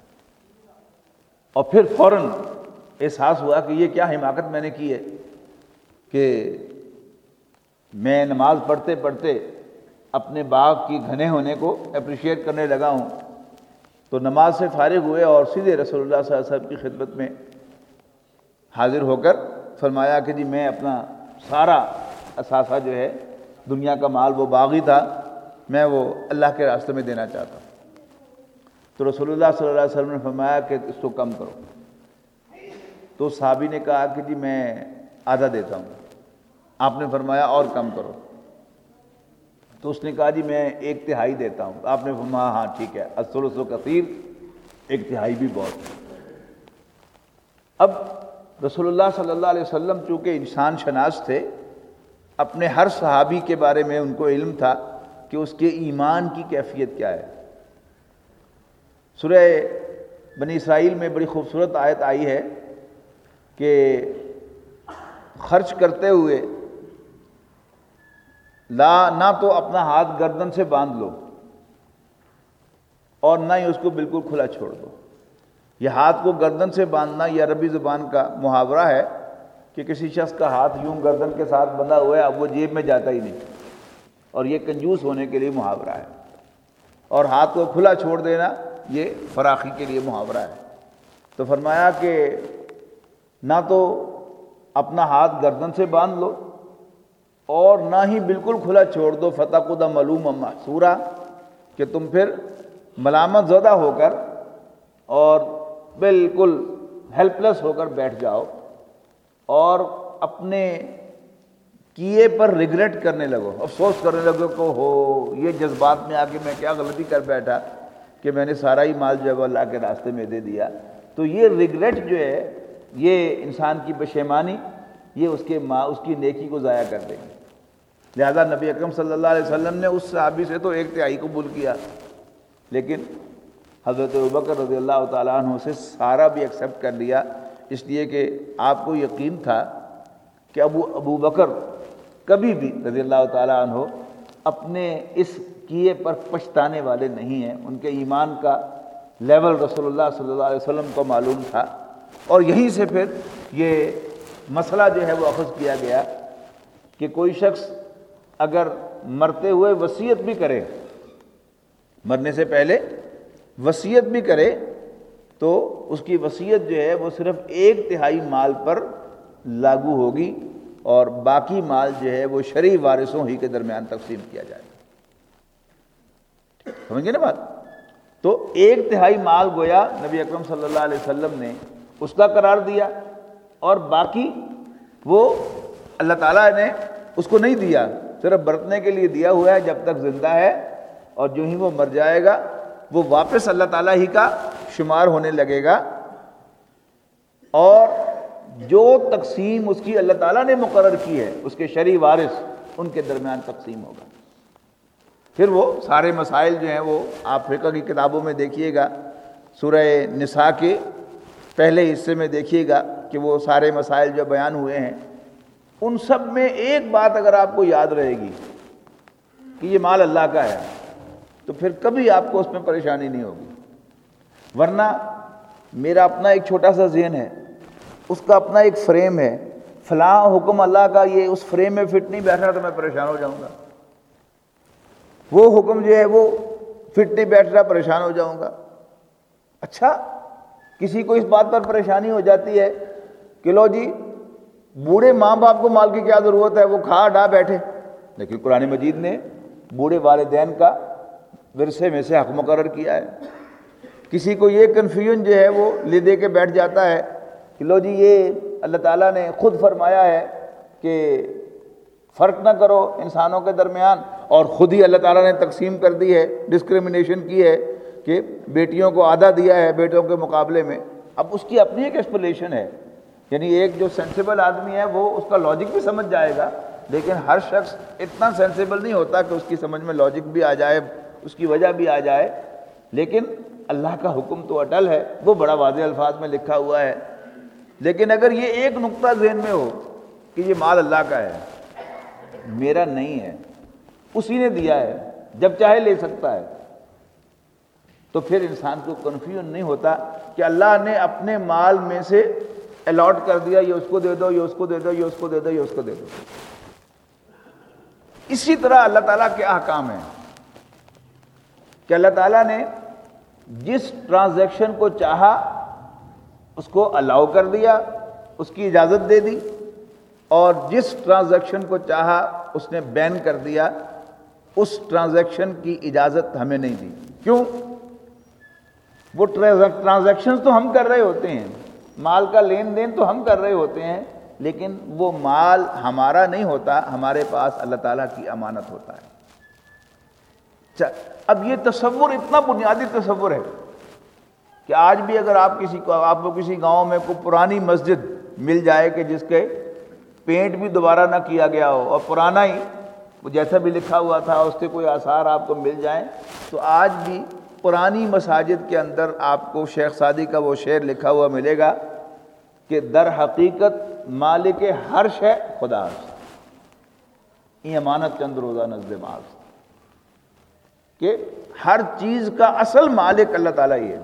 اور پھر فوراً احساس ہوا کہ یہ کیا حماقت میں نے کی ہے کہ میں نماز پڑھتے پڑھتے اپنے باغ کی گھنے ہونے کو اپریشیٹ کرنے لگا ہوں۔ تو نماز سے فارغ ہوئے اور سیدھے رسول اللہ صلی اللہ علیہ وسلم کی خدمت میں حاضر ہو کر فرمایا کہ جی میں اپنا سارا اثاثہ جو ہے، دنیا کا مال وہ باغی تھا، میں وہ اللہ کے راستے میں دینا چاہتا ہوں۔ تو رسول اللہ صلی اللہ علیہ وسلم نے فرمایا کہ اس کو کم کرو۔ تو صحابی نے کہا کہ جی میں آدھا دیتا ہوں۔ آپ نے فرمایا اور کم کرو۔ تو اس نے کہا جی میں ایک تہائی دیتا ہوں۔ آپ نے فرمایا ہاں ٹھیک ہے، الثلث کثیر، ایک تہائی بھی بہت ہے۔ اب رسول اللہ صلی اللہ علیہ وسلم چونکہ انسان شناس تھے، اپنے ہر صحابی کے بارے میں ان کو علم تھا کہ اس کے ایمان کی کیفیت کیا ہے۔ سورہ بنی اسرائیل میں بڑی خوبصورت آیت آئی ہے کہ خرچ کرتے ہوئے لا نہ تو اپنا ہاتھ گردن سے باندھ لو اور نہ ہی اس کو بالکل کھلا چھوڑ دو۔ یہ ہاتھ کو گردن سے باندھنا یہ عربی زبان کا محاورہ ہے کہ کسی شخص کا ہاتھ یوں گردن کے ساتھ بندھا ہوا ہے، اب وہ جیب میں جاتا ہی نہیں، اور یہ کنجوس ہونے کے لیے محاورہ ہے۔ اور ہاتھ کو کھلا چھوڑ دینا یہ فراخی کے لیے محاورہ ہے۔ تو فرمایا کہ نہ تو اپنا ہاتھ گردن سے باندھ لو اور نہ ہی بالکل کھلا چھوڑ دو فتقعد ملوما محسورا کہ تم پھر ملامت زدہ ہو کر اور بالکل ہیلپ لیس ہو کر بیٹھ جاؤ اور اپنے کیے پر ریگریٹ کرنے لگو، افسوس کرنے لگو کہ ہو یہ جذبات میں آ کے میں کیا غلطی کر بیٹھا کہ میں نے سارا ہی مال جو ہے وہ اللہ کے راستے میں دے دیا۔ تو یہ ریگریٹ جو ہے، یہ انسان کی پشیمانی، یہ اس کے ماں اس کی نیکی کو ضائع کر دے گی۔ لہذا نبی اکرم صلی اللہ علیہ وسلم نے اس صحابی سے تو ایک تہائی قبول کیا، لیکن حضرت ابوبکر رضی اللہ تعالیٰ عنہ سے سارا بھی ایکسیپٹ کر لیا، اس لیے کہ آپ کو یقین تھا کہ ابو ابو بکر کبھی بھی رضی اللہ تعالیٰ عنہ اپنے اس کیے پر پچھتانے والے نہیں ہیں۔ ان کے ایمان کا لیول رسول اللہ صلی اللہ علیہ وسلم کو معلوم تھا، اور یہیں سے پھر یہ مسئلہ جو ہے وہ اخذ کیا گیا کہ کوئی شخص اگر مرتے ہوئے وصیت بھی کرے، مرنے سے پہلے وصیت بھی کرے، تو اس کی وصیت جو ہے وہ صرف ایک تہائی مال پر لاگو ہوگی اور باقی مال جو ہے وہ شرعی وارثوں ہی کے درمیان تقسیم کیا جائے گا۔ سمجھ گئے نا بات؟ تو ایک تہائی مال گویا نبی اکرم صلی اللہ علیہ وسلم نے اس کا قرار دیا، اور باقی وہ اللہ تعالیٰ نے اس کو نہیں دیا، صرف برتنے کے لیے دیا ہوا ہے جب تک زندہ ہے، اور جو ہی وہ مر جائے گا وہ واپس اللہ تعالیٰ ہی کا شمار ہونے لگے گا، اور جو تقسیم اس کی اللہ تعالیٰ نے مقرر کی ہے اس کے شرعی وارث ان کے درمیان تقسیم ہوگا۔ پھر وہ سارے مسائل جو ہیں وہ آپ فقہ کی کتابوں میں دیکھیے گا، سورہ نساء کے پہلے حصے میں دیکھیے گا کہ وہ سارے مسائل جو بیان ہوئے ہیں، ان سب میں ایک بات اگر آپ کو یاد رہے گی کہ یہ مال اللہ کا ہے، تو پھر کبھی آپ کو اس میں پریشانی نہیں ہوگی۔ ورنہ میرا اپنا ایک چھوٹا سا ذہن ہے، اس کا اپنا ایک فریم ہے، فلاں حکم اللہ کا یہ اس فریم میں فٹ نہیں بیٹھ رہا تو میں پریشان ہو جاؤں گا، وہ حکم جو ہے وہ فٹ نہیں بیٹھ رہا پریشان ہو جاؤں گا۔ اچھا، کسی کو اس بات پر پریشانی ہو جاتی ہے کہ لو جی بوڑھے ماں باپ کو مال کی کیا ضرورت ہے، وہ کھا ڈھا بیٹھے، لیکن قرآن مجید نے بوڑھے والدین کا ورثے میں سے حق مقرر کیا ہے۔ کسی کو یہ کنفیوژن جو ہے وہ لے دے کے بیٹھ جاتا ہے کہ لو جی یہ اللہ تعالیٰ نے خود فرمایا ہے کہ فرق نہ کرو انسانوں کے درمیان، اور خود ہی اللہ تعالیٰ نے تقسیم کر دی ہے، ڈسکرمنیشن کی ہے کہ بیٹیوں کو آدھا دیا ہے بیٹوں کے مقابلے میں۔ اب اس کی اپنی ایک ایکسپلینیشن ہے، یعنی ایک جو سینسیبل آدمی ہے وہ اس کا لاجک بھی سمجھ جائے گا، لیکن ہر شخص اتنا سینسیبل نہیں ہوتا کہ اس کی سمجھ میں لاجک بھی آ جائے، اس کی وجہ بھی آ جائے۔ لیکن اللہ کا حکم تو اٹل ہے، وہ بڑا واضح الفاظ میں لکھا ہوا ہے۔ لیکن اگر یہ ایک نقطہ ذہن میں ہو کہ یہ مال اللہ کا ہے، میرا نہیں ہے، اسی نے دیا ہے، جب چاہے لے سکتا ہے، تو پھر انسان کو کنفیوژن نہیں ہوتا کہ اللہ نے اپنے مال میں سے الاٹ کر دیا، یہ اس کو دے دو، یہ اس کو دے دو، یہ اس کو دے دو، یہ اس کو دے دو۔ اسی طرح اللہ تعالیٰ کے احکام ہیں کہ اللہ تعالیٰ نے جس ٹرانزیکشن کو چاہا اس کو الاؤ کر دیا، اس کی اجازت دے دی، اور جس ٹرانزیکشن کو چاہا اس نے بین کر دیا، اس ٹرانزیکشن کی اجازت ہمیں نہیں دی۔ کیوں؟ وہ ٹرانزیکشنز تو ہم کر رہے ہوتے ہیں، مال کا لین دین تو ہم کر رہے ہوتے ہیں، لیکن وہ مال ہمارا نہیں ہوتا، ہمارے پاس اللہ تعالیٰ کی امانت ہوتا ہے۔ اب یہ تصور اتنا بنیادی تصور ہے کہ آج بھی اگر آپ کسی کو آپ کو کسی گاؤں میں کوئی پرانی مسجد مل جائے کہ جس کے پینٹ بھی دوبارہ نہ کیا گیا ہو اور پرانا ہی وہ جیسا بھی لکھا ہوا تھا اس کے کوئی آثار آپ کو مل جائیں، تو آج بھی پرانی مساجد کے اندر آپ کو شیخ سعدی کا وہ شعر لکھا ہوا ملے گا کہ در حقیقت مالک ہر شے خدا است، یہ امانت چند روزہ نزد ماست، کہ ہر چیز کا اصل مالک اللہ تعالیٰ ہی ہے،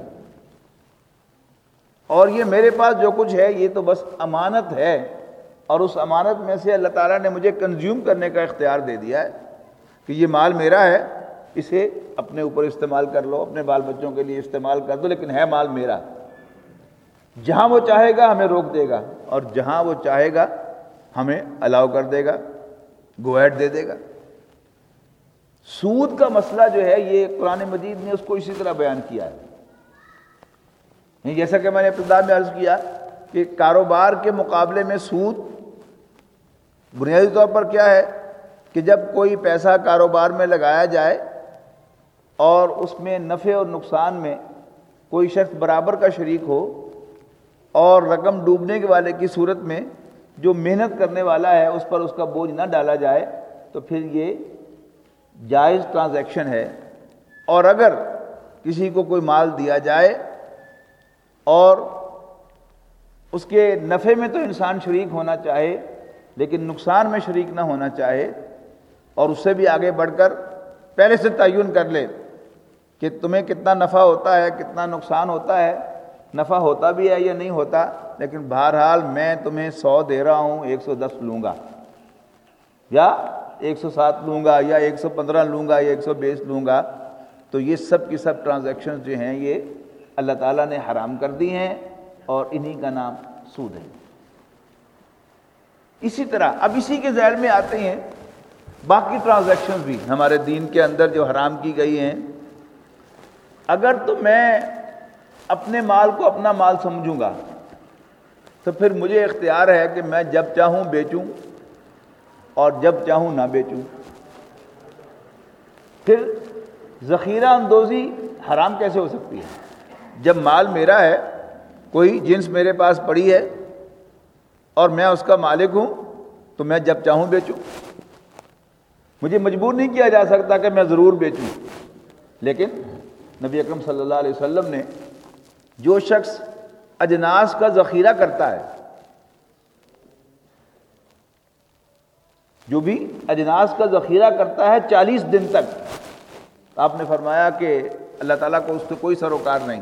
اور یہ میرے پاس جو کچھ ہے یہ تو بس امانت ہے، اور اس امانت میں سے اللہ تعالیٰ نے مجھے کنزیوم کرنے کا اختیار دے دیا ہے کہ یہ مال میرا ہے، اسے اپنے اوپر استعمال کر لو، اپنے بال بچوں کے لیے استعمال کر دو، لیکن ہے مال میرا۔ جہاں وہ چاہے گا ہمیں روک دے گا اور جہاں وہ چاہے گا ہمیں الاؤ کر دے گا، گو ایڈ دے دے گا۔ سود کا مسئلہ جو ہے یہ قرآن مجید نے اس کو اسی طرح بیان کیا ہے، جیسا کہ میں نے ابتدا میں عرض کیا کہ کاروبار کے مقابلے میں سود بنیادی طور پر کیا ہے کہ جب کوئی پیسہ کاروبار میں لگایا جائے اور اس میں نفع اور نقصان میں کوئی شخص برابر کا شریک ہو اور رقم ڈوبنے کے والے کی صورت میں جو محنت کرنے والا ہے اس پر اس کا بوجھ نہ ڈالا جائے تو پھر یہ جائز ٹرانزیکشن ہے۔ اور اگر کسی کو کوئی مال دیا جائے اور اس کے نفع میں تو انسان شریک ہونا چاہے لیکن نقصان میں شریک نہ ہونا چاہے اور اس سے بھی آگے بڑھ کر پہلے سے تعین کر لے کہ تمہیں کتنا نفع ہوتا ہے کتنا نقصان ہوتا ہے، نفع ہوتا بھی ہے یا نہیں ہوتا، لیکن بہرحال میں تمہیں سو دے رہا ہوں ایک سو دس لوں گا یا ایک سو سات لوں گا یا ایک سو پندرہ لوں گا یا ایک سو بیس لوں گا، تو یہ سب کی سب ٹرانزیکشن جو ہیں یہ اللہ تعالیٰ نے حرام کر دی ہیں اور انہی کا نام سود ہے۔ اسی طرح اب اسی کے ذیل میں آتے ہیں باقی ٹرانزیکشن بھی ہمارے دین کے اندر جو حرام کی گئی ہیں۔ اگر تو میں اپنے مال کو اپنا مال سمجھوں گا تو پھر مجھے اختیار ہے کہ میں جب چاہوں بیچوں اور جب چاہوں نہ بیچوں۔ پھر ذخیرہ اندوزی حرام کیسے ہو سکتی ہے؟ جب مال میرا ہے، کوئی جنس میرے پاس پڑی ہے اور میں اس کا مالک ہوں تو میں جب چاہوں بیچوں، مجھے مجبور نہیں کیا جا سکتا کہ میں ضرور بیچوں۔ لیکن نبی اکرم صلی اللہ علیہ وسلم نے جو شخص اجناس کا ذخیرہ کرتا ہے، جو بھی اجناس کا ذخیرہ کرتا ہے چالیس دن تک، آپ نے فرمایا کہ اللہ تعالیٰ کو اس سے کوئی سروکار نہیں،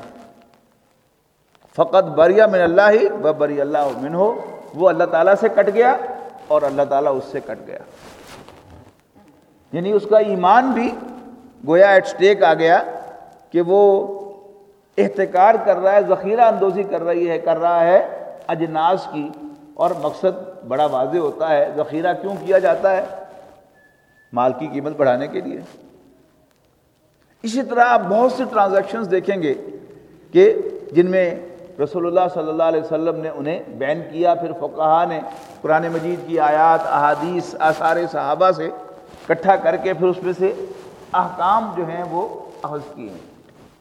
فقط بریہ من اللہ و بری اللہ منہ، وہ اللہ تعالیٰ سے کٹ گیا اور اللہ تعالیٰ اس سے کٹ گیا، یعنی اس کا ایمان بھی گویا ایٹ سٹیک آ گیا کہ وہ احتکار کر رہا ہے، ذخیرہ اندوزی کر رہی ہے کر رہا ہے اجناس کی، اور مقصد بڑا واضح ہوتا ہے۔ ذخیرہ کیوں کیا جاتا ہے؟ مال کی قیمت بڑھانے کے لیے۔ اسی طرح آپ بہت سے ٹرانزیکشنز دیکھیں گے کہ جن میں رسول اللہ صلی اللہ علیہ وسلم نے انہیں بین کیا، پھر فقہا نے قرآن مجید کی آیات، احادیث، آثار صحابہ سے اکٹھا کر کے پھر اس میں سے احکام جو ہیں وہ اخذ کیے ہیں۔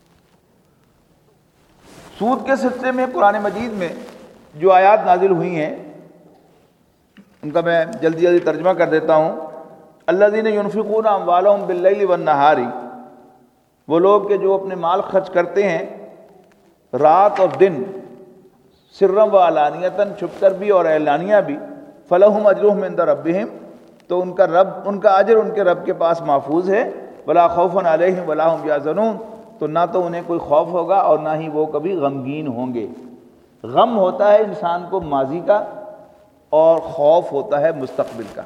سود کے سلسلے میں قرآن مجید میں جو آیات نازل ہوئی ہیں ان کا میں جلدی جلدی ترجمہ کر دیتا ہوں۔ الذین ینفقون اموالہم باللیل والنہار، وہ لوگ کہ جو اپنے مال خرچ کرتے ہیں رات اور دن، سرًا و علانیۃً، چھپ کر بھی اور اعلانیہ بھی، فلہم اجرہم عند ربہم، تو ان کا رب ان کا اجر ان کے رب کے پاس محفوظ ہے، ولا خوف علیہم ولا ہم یحزنون، تو نہ تو انہیں کوئی خوف ہوگا اور نہ ہی وہ کبھی غمگین ہوں گے۔ غم ہوتا ہے انسان کو ماضی کا اور خوف ہوتا ہے مستقبل کا۔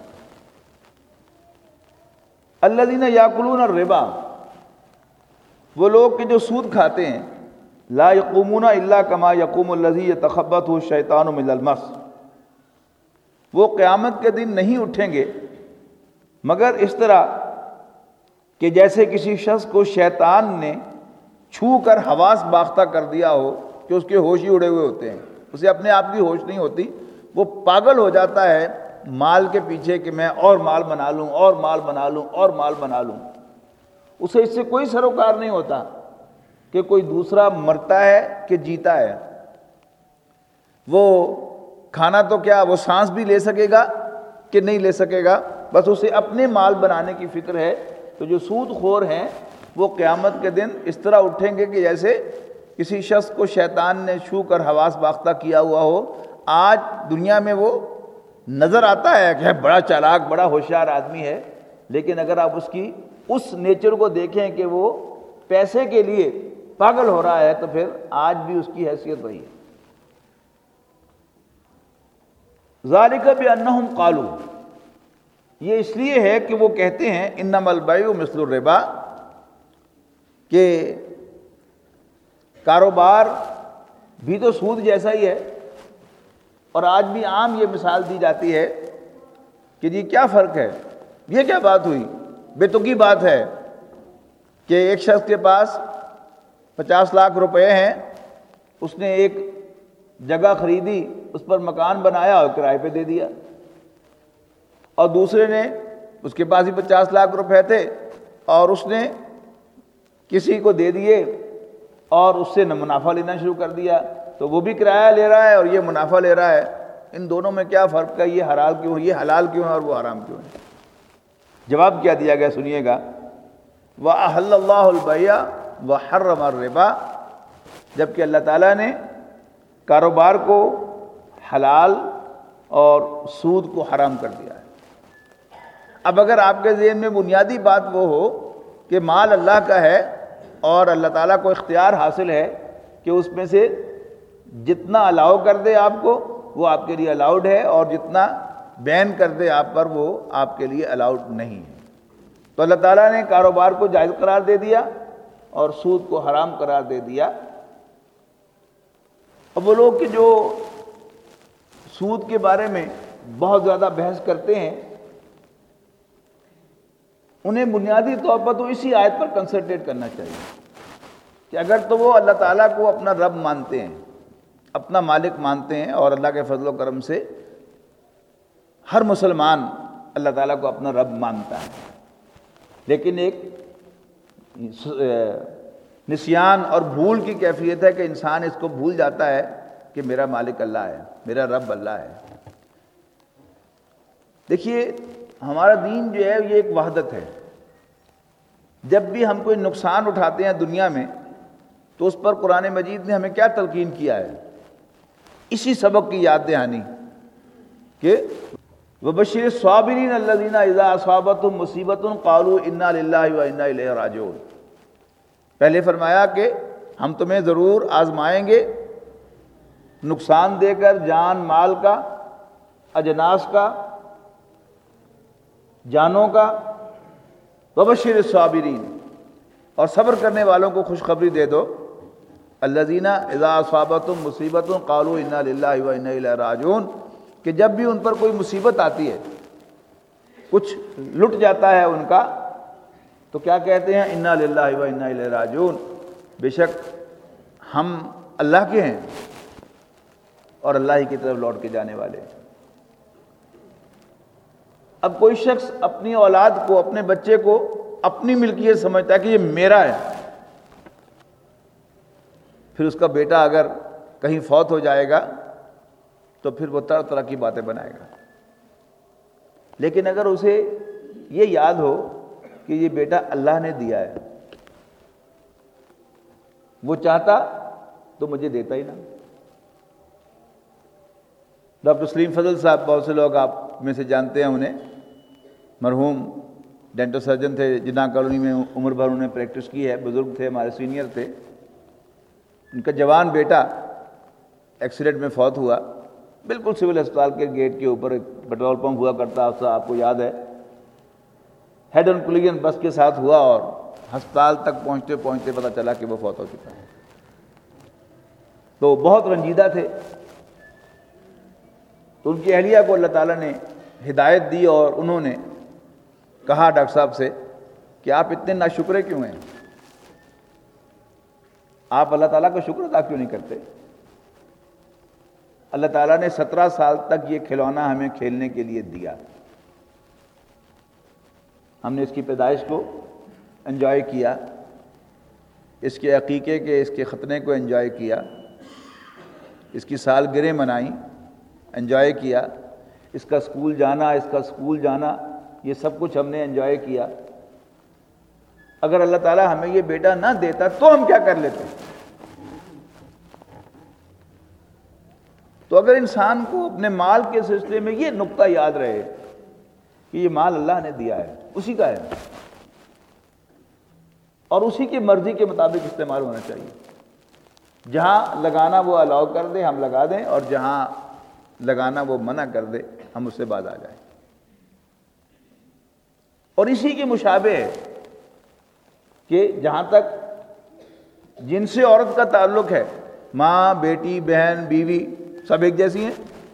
الذین یاکلون الربا، وہ لوگ کہ جو سود کھاتے ہیں، لا یقومون الا کما یقوم الذی یتخبطہ الشیطان من المس، وہ قیامت کے دن نہیں اٹھیں گے مگر اس طرح کہ جیسے کسی شخص کو شیطان نے چھو کر حواس باختہ کر دیا ہو کہ اس کے ہوش ہی اڑے ہوئے ہوتے ہیں، اسے اپنے آپ کی ہوش نہیں ہوتی، وہ پاگل ہو جاتا ہے مال کے پیچھے کہ میں اور مال بنا لوں اور مال بنا لوں اور مال بنا لوں۔ اسے اس سے کوئی سروکار نہیں ہوتا کہ کوئی دوسرا مرتا ہے کہ جیتا ہے۔ وہ کھانا تو کیا وہ سانس بھی لے سکے گا کہ نہیں لے سکے گا، بس اسے اپنے مال بنانے کی فکر ہے۔ تو جو سود خور ہیں وہ قیامت کے دن اس طرح اٹھیں گے کہ جیسے کسی شخص کو شیطان نے چھو کر حواس باختہ کیا ہوا ہو۔ آج دنیا میں وہ نظر آتا ہے کہ بڑا چالاک بڑا ہوشیار آدمی ہے، لیکن اگر آپ اس کی اس نیچر کو دیکھیں کہ وہ پیسے کے لیے پاگل ہو رہا ہے تو پھر آج بھی اس کی حیثیت وہی ہے۔ ذالک بانہم قالوا، یہ اس لیے ہے کہ وہ کہتے ہیں انما البیع مثل الربا، کہ کاروبار بھی تو سود جیسا ہی ہے، اور آج بھی عام یہ مثال دی جاتی ہے کہ جی کیا فرق ہے، یہ کیا بات ہوئی، بے تکی بات ہے کہ ایک شخص کے پاس پچاس لاکھ روپے ہیں، اس نے ایک جگہ خریدی، اس پر مکان بنایا اور کرائے پہ دے دیا، اور دوسرے نے، اس کے پاس ہی پچاس لاکھ روپے تھے اور اس نے کسی کو دے دیے اور اس سے منافع لینا شروع کر دیا، تو وہ بھی کرایہ لے رہا ہے اور یہ منافع لے رہا ہے، ان دونوں میں کیا فرق ہے، یہ حلال کیوں ہے، یہ حلال کیوں ہے اور وہ حرام کیوں ہے؟ جواب کیا دیا گیا سنیے گا، وَأَحَلَّ اللَّهُ الْبَيْعَ وَحَرَّمَ الرِّبَا، جبکہ اللہ تعالیٰ نے کاروبار کو حلال اور سود کو حرام کر دیا ہے۔ اب اگر آپ کے ذہن میں بنیادی بات وہ ہو کہ مال اللہ کا ہے اور اللہ تعالیٰ کو اختیار حاصل ہے کہ اس میں سے جتنا الاؤ کر دے آپ کو وہ آپ کے لیے الاؤڈ ہے اور جتنا بین کر دے آپ پر وہ آپ کے لیے الاؤڈ نہیں ہے، تو اللہ تعالیٰ نے کاروبار کو جائز قرار دے دیا اور سود کو حرام قرار دے دیا۔ اب وہ لوگ کہ جو سود کے بارے میں بہت زیادہ بحث کرتے ہیں، انہیں بنیادی طور پر تو اسی آیت پر کنسنٹریٹ کرنا چاہیے کہ اگر تو وہ اللہ تعالیٰ کو اپنا رب مانتے ہیں، اپنا مالک مانتے ہیں، اور اللہ کے فضل و کرم سے ہر مسلمان اللہ تعالیٰ کو اپنا رب مانتا ہے، لیکن ایک نسیان اور بھول کی کیفیت ہے کہ انسان اس کو بھول جاتا ہے کہ میرا مالک اللہ ہے، میرا رب اللہ ہے۔ دیکھیے ہمارا دین جو ہے یہ ایک وحدت ہے، جب بھی ہم کوئی نقصان اٹھاتے ہیں دنیا میں تو اس پر قرآن مجید نے ہمیں کیا تلقین کیا ہے، اسی سبق کی یاد دہانی کہ وَبَشِّرِ الصَّابِرِينَ الَّذِينَ إِذَا أَصَابَتْهُمْ مُصِيبَةٌ قَالُوا إِنَّا لِلَّهِ وَإِنَّا إِلَيْهِ رَاجِعُونَ۔ پہلے فرمایا کہ ہم تمہیں ضرور آزمائیں گے، نقصان دے کر، جان مال کا، اجناس کا، جانوں کا، وَبَشِّرِ الصَّابِرِينَ، اور صبر کرنے والوں کو خوشخبری دے دو، الَّذِينَ إِذَا أَصَابَتْهُمْ مُصِيبَةٌ قَالُوا إِنَّا لِلَّهِ وَإِنَّا إِلَيْهِ رَاجِعُونَ، کہ جب بھی ان پر کوئی مصیبت آتی ہے، کچھ لٹ جاتا ہے ان کا، تو کیا کہتے ہیں، انا للہ و انا الیہ راجعون، بے شک ہم اللہ کے ہیں اور اللہ ہی کی طرف لوٹ کے جانے والے ہیں۔ اب کوئی شخص اپنی اولاد کو، اپنے بچے کو اپنی ملکیت سمجھتا ہے کہ یہ میرا ہے، پھر اس کا بیٹا اگر کہیں فوت ہو جائے گا تو پھر وہ طرح طرح کی باتیں بنائے گا، لیکن اگر اسے یہ یاد ہو کہ یہ بیٹا اللہ نے دیا ہے، وہ چاہتا تو مجھے دیتا ہی نہ۔ ڈاکٹر سلیم فضل صاحب، بہت سے لوگ آپ میں سے جانتے ہیں انہیں، مرحوم ڈینٹل سرجن تھے، جناح کالونی میں عمر بھر انہوں نے پریکٹس کی ہے، بزرگ تھے، ہمارے سینئر تھے۔ ان کا جوان بیٹا ایکسیڈنٹ میں فوت ہوا، بالکل سول ہسپتال کے گیٹ کے اوپر ایک پیٹرول پمپ ہوا کرتا تھا، آپ کو یاد ہے، ہیڈ آن کولیجن بس کے ساتھ ہوا اور ہسپتال تک پہنچتے پہنچتے پتہ چلا کہ وہ فوت ہو چکا ہے۔ تو بہت رنجیدہ تھے، تو ان کی اہلیہ کو اللہ تعالیٰ نے ہدایت دی اور انہوں نے کہا ڈاکٹر صاحب سے کہ آپ اتنے ناشکرے کیوں ہیں، آپ اللہ تعالیٰ کا شکر ادا کیوں نہیں کرتے؟ اللہ تعالیٰ نے سترہ سال تک یہ کھلونا ہمیں کھیلنے کے لیے دیا، ہم نے اس کی پیدائش کو انجوائے کیا، اس کے عقیقے کے، اس کے ختنے کو انجوائے کیا، اس کی سالگرہیں منائیں، انجوائے کیا، اس کا اسکول جانا، اس کا اسکول جانا، یہ سب کچھ ہم نے انجوائے کیا۔ اگر اللہ تعالیٰ ہمیں یہ بیٹا نہ دیتا تو ہم کیا کر لیتے؟ تو اگر انسان کو اپنے مال کے سلسلے میں یہ نقطہ یاد رہے کہ یہ مال اللہ نے دیا ہے، اسی کا ہے، اور اسی کی مرضی کے مطابق استعمال ہونا چاہیے، جہاں لگانا وہ الاؤ کر دے ہم لگا دیں، اور جہاں لگانا وہ منع کر دے ہم اس سے باز آ جائیں۔ اور اسی کے مشابہ ہے کہ جہاں تک جنس عورت کا تعلق ہے ماں، بیٹی، بہن، بیوی سب ایک جیسی ہیں،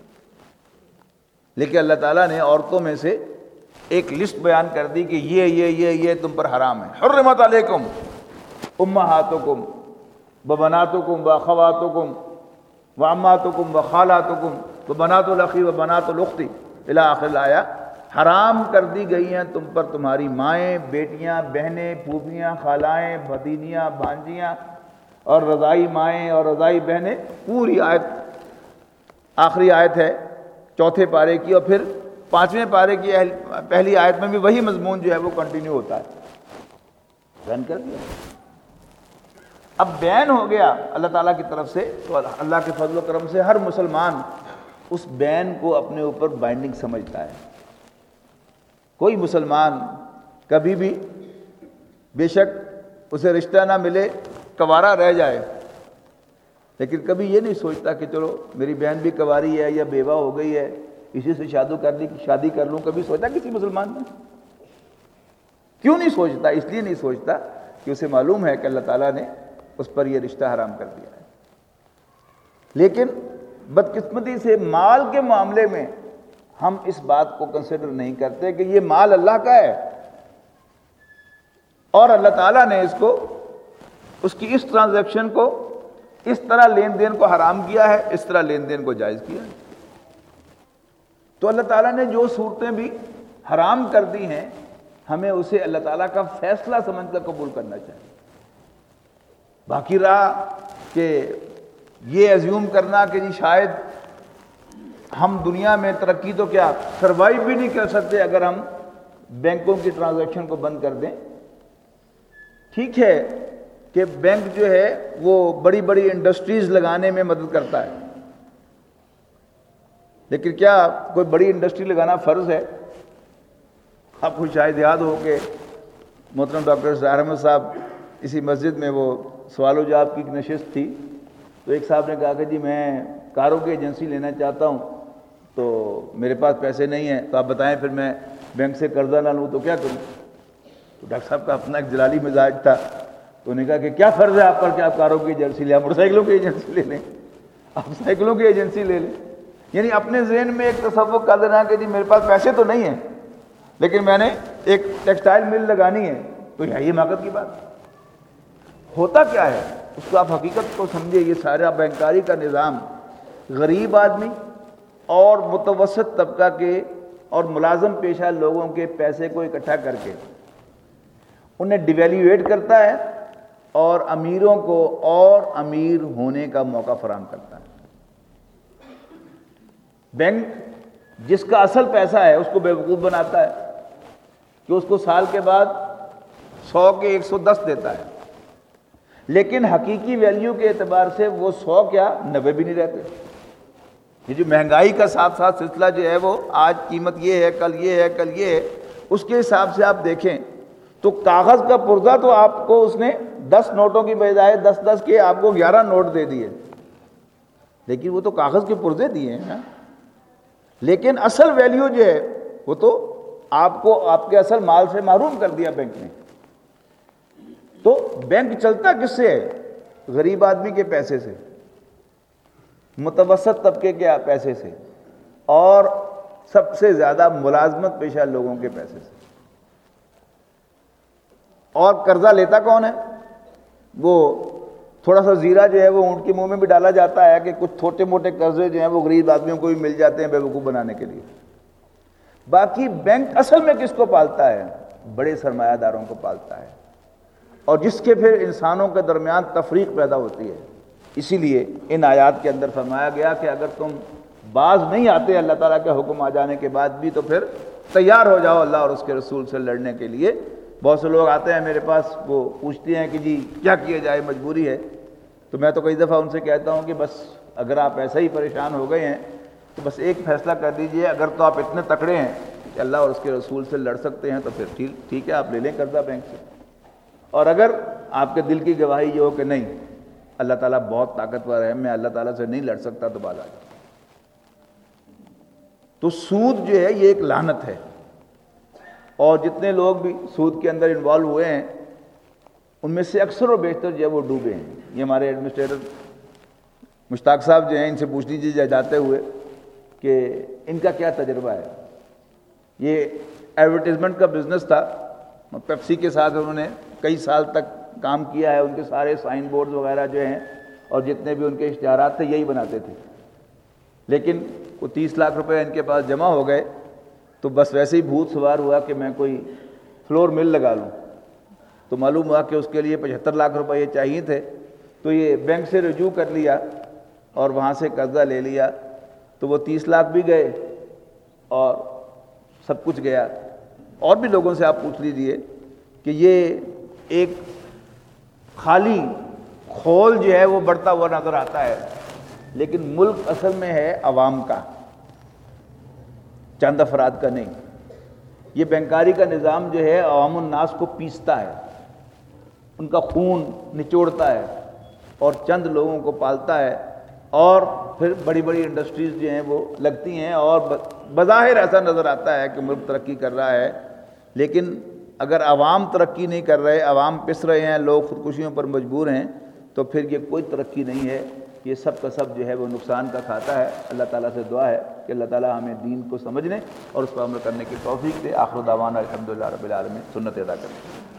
لیکن اللہ تعالیٰ نے عورتوں میں سے ایک لسٹ بیان کر دی کہ یہ یہ یہ یہ تم پر حرام ہے۔ حرمت علیکم امہاتکم وبناتکم واخواتکم وعماتکم وخالاتکم وبنات الاخی وبنات الاخت الی آخر الآیہ۔ حرام کر دی گئی ہیں تم پر تمہاری مائیں، بیٹیاں، بہنیں، پھوپھیاں، خالائیں، بھتیجیاں، بھانجیاں اور رضائی مائیں اور رضائی بہنیں، پوری آیت آخری آیت ہے چوتھے پارے کی، اور پھر پانچویں پارے کی پہلی آیت میں بھی وہی مضمون جو ہے وہ کنٹینیو ہوتا ہے، بیان کر دیا۔ اب بین ہو گیا اللہ تعالیٰ کی طرف سے، تو اللہ کے فضل و کرم سے ہر مسلمان اس بین کو اپنے اوپر بائنڈنگ سمجھتا ہے۔ کوئی مسلمان کبھی بھی بے شک اسے رشتہ نہ ملے، کنوارا رہ جائے، لیکن کبھی یہ نہیں سوچتا کہ چلو میری بہن بھی کنواری ہے یا بیوہ ہو گئی ہے، اسی سے شادی کر لی شادی کر لوں۔ کبھی سوچا کسی مسلمان نے؟ کیوں نہیں سوچتا؟ اس لیے نہیں سوچتا کہ اسے معلوم ہے کہ اللہ تعالیٰ نے اس پر یہ رشتہ حرام کر دیا ہے۔ لیکن بدقسمتی سے مال کے معاملے میں ہم اس بات کو کنسیڈر نہیں کرتے کہ یہ مال اللہ کا ہے، اور اللہ تعالیٰ نے اس کو، اس کی اس ٹرانزیکشن کو، اس طرح لین دین کو حرام کیا ہے، اس طرح لین دین کو جائز کیا ہے۔ تو اللہ تعالیٰ نے جو صورتیں بھی حرام کر دی ہیں، ہمیں اسے اللہ تعالیٰ کا فیصلہ سمجھ کر قبول کرنا چاہیے۔ باقی رہا کہ یہ ایزیوم کرنا کہ جی شاید ہم دنیا میں ترقی تو کیا سروائیو بھی نہیں کر سکتے اگر ہم بینکوں کی ٹرانزیکشن کو بند کر دیں۔ ٹھیک ہے کہ بینک جو ہے وہ بڑی بڑی انڈسٹریز لگانے میں مدد کرتا ہے، لیکن کیا کوئی بڑی انڈسٹری لگانا فرض ہے؟ آپ کو شاید یاد ہو کہ محترم ڈاکٹر ظاہر احمد صاحب اسی مسجد میں وہ سوال و جواب کی ایک نشست تھی، تو ایک صاحب نے کہا کہ جی میں کاروں کی ایجنسی لینا چاہتا ہوں تو میرے پاس پیسے نہیں ہیں، تو آپ بتائیں پھر میں بینک سے قرضہ نہ لوں تو کیا کروں؟ تو ڈاکٹر صاحب کا اپنا ایک جلالی مزاج تھا، تو انہوں نے کہا کہ کیا فرض ہے آپ پر کہ آپ کاروں کی ایجنسی لیں؟ آپ موٹر سائیکلوں کی ایجنسی لے لیں، آپ سائیکلوں کی ایجنسی لے لیں۔ یعنی اپنے ذہن میں ایک تصور کر دینا کہ جی میرے پاس پیسے تو نہیں ہیں لیکن میں نے ایک ٹیکسٹائل مل لگانی ہے، تو یہی حماقت کی بات ہوتا کیا ہے؟ اس کو آپ حقیقت کو سمجھے۔ یہ سارا بینکاری کا نظام غریب آدمی اور متوسط طبقہ کے اور ملازم پیشہ لوگوں کے پیسے کو اکٹھا کر کے انہیں ڈیویلیویٹ کرتا ہے اور امیروں کو اور امیر ہونے کا موقع فراہم کرتا ہے۔ بینک جس کا اصل پیسہ ہے اس کو بیوقوف بناتا ہے کہ اس کو سال کے بعد سو کے ایک سو دس دیتا ہے، لیکن حقیقی ویلیو کے اعتبار سے وہ سو کیا نوے بھی نہیں رہتے۔ یہ جو مہنگائی کا ساتھ ساتھ سلسلہ جو ہے وہ آج قیمت یہ ہے، کل یہ ہے، کل یہ ہے، اس کے حساب سے آپ دیکھیں تو کاغذ کا پرزہ تو آپ کو اس نے دس نوٹوں کی بجائے دس دس کے آپ کو گیارہ نوٹ دے دیے، لیکن وہ تو کاغذ کے پرزے دیے ہیں نا، لیکن اصل ویلیو جو ہے وہ تو آپ کو آپ کے اصل مال سے محروم کر دیا بینک نے۔ تو بینک چلتا کس سے ہے؟ غریب آدمی کے پیسے سے، متوسط طبقے کے پیسے سے، اور سب سے زیادہ ملازمت پیشہ لوگوں کے پیسے سے۔ اور قرضہ لیتا کون ہے؟ وہ تھوڑا سا زیرہ جو ہے وہ اونٹ کے منہ میں بھی ڈالا جاتا ہے کہ کچھ چھوٹے موٹے قرضے جو ہیں وہ غریب آدمیوں کو بھی مل جاتے ہیں بیوقوف بنانے کے لیے۔ باقی بینک اصل میں کس کو پالتا ہے؟ بڑے سرمایہ داروں کو پالتا ہے، اور جس کے پھر انسانوں کے درمیان تفریق پیدا ہوتی ہے۔ اسی لیے ان آیات کے اندر فرمایا گیا کہ اگر تم باز نہیں آتے اللہ تعالیٰ کے حکم آ جانے کے بعد بھی تو پھر تیار ہو جاؤ اللہ اور اس کے رسول سے لڑنے کے لیے۔ بہت سے لوگ آتے ہیں میرے پاس، وہ پوچھتے ہیں کہ جی کیا کیا جائے، مجبوری ہے، تو میں تو کئی دفعہ ان سے کہتا ہوں کہ بس اگر آپ ایسا ہی پریشان ہو گئے ہیں تو بس ایک فیصلہ کر دیجئے، اگر تو آپ اتنے تکڑے ہیں کہ اللہ اور اس کے رسول سے لڑ سکتے ہیں تو پھر ٹھیک ٹھیک ہے آپ لے لیں قرضہ بینک سے، اور اگر آپ کے دل کی گواہی یہ ہو کہ نہیں اللہ تعالیٰ بہت طاقتور ہے، میں اللہ تعالیٰ سے نہیں لڑ سکتا، تو باز آ جائے۔ تو سود جو ہے یہ ایک لعنت ہے، اور جتنے لوگ بھی سود کے اندر انوالو ہوئے ہیں ان میں سے اکثر و بیشتر جو ہے وہ ڈوبے ہیں۔ یہ ہمارے ایڈمنسٹریٹر مشتاق صاحب جو ہیں ان سے پوچھ لیجیے جاتے ہوئے کہ ان کا کیا تجربہ ہے. یہ ایڈورٹیزمنٹ کا بزنس تھا، پیپسی کے ساتھ انہوں نے کئی سال تک کام کیا ہے. ان کے سارے سائن بورڈز وغیرہ جو ہیں اور جتنے بھی ان کے اشتہارات تھے یہی بناتے تھے. لیکن وہ تیس لاکھ روپے ان کے پاس جمع ہو گئے تو بس ویسے ہی بھوت سوار ہوا کہ میں کوئی فلور مل لگا لوں. تو معلوم ہوا کہ اس کے لیے پچہتر لاکھ روپے یہ چاہیے تھے. تو یہ بینک سے رجوع کر لیا اور وہاں سے قرضہ لے لیا. تو وہ تیس لاکھ بھی گئے اور سب کچھ گیا. اور بھی لوگوں سے آپ پوچھ لیجئے کہ یہ ایک خالی خول جو ہے وہ بڑھتا ہوا نظر آتا ہے، لیکن ملک اصل میں ہے عوام کا، چند افراد کا نہیں. یہ بینکاری کا نظام جو ہے عوام الناس کو پیستا ہے، ان کا خون نچوڑتا ہے اور چند لوگوں کو پالتا ہے، اور پھر بڑی بڑی انڈسٹریز جو ہیں وہ لگتی ہیں اور بظاہر ایسا نظر آتا ہے کہ ملک ترقی کر رہا ہے. لیکن اگر عوام ترقی نہیں کر رہے، عوام پس رہے ہیں، لوگ خودکشیوں پر مجبور ہیں، تو پھر یہ کوئی ترقی نہیں ہے. یہ سب کا سب جو ہے وہ نقصان کا کھاتا ہے. اللہ تعالیٰ سے دعا ہے کہ اللہ تعالیٰ ہمیں دین کو سمجھنے اور اس پر عمل کرنے کی توفیق دے. آخر دعوانا الحمدللہ رب العالمین. سنت ادا کریں.